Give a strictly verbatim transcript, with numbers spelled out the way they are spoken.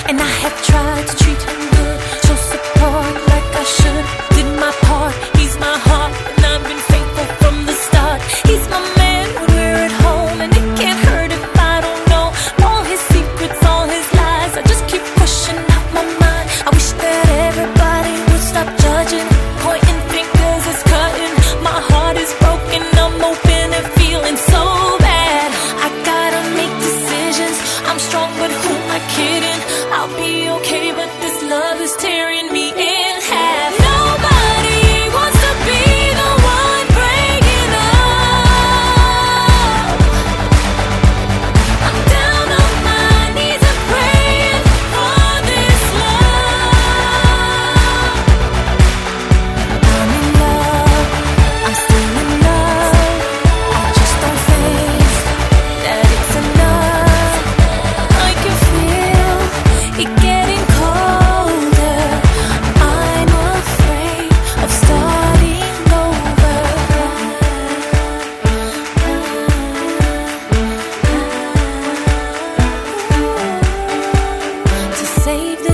And I have tried to treat him good, show support like I should. Did my part, he's my heart, and I've been faithful from the start. He's my man when we're at home, and it can't hurt if I don't know all his secrets, all his lies. I just keep pushing out my mind. I wish that everybody would stop judging, pointing fingers, it's cutting. My heart is broken, I'm open and feeling so bad. I gotta make decisions, I'm strong but who am I kidding? I'll be okay, but this love is tearing me in half. Nobody wants to be the one breaking up. I'm down on my knees and praying for this love. I'm in love, I'm still in love. I just don't think that it's enough. I can feel it getting colder. I'm afraid of starting over. To save this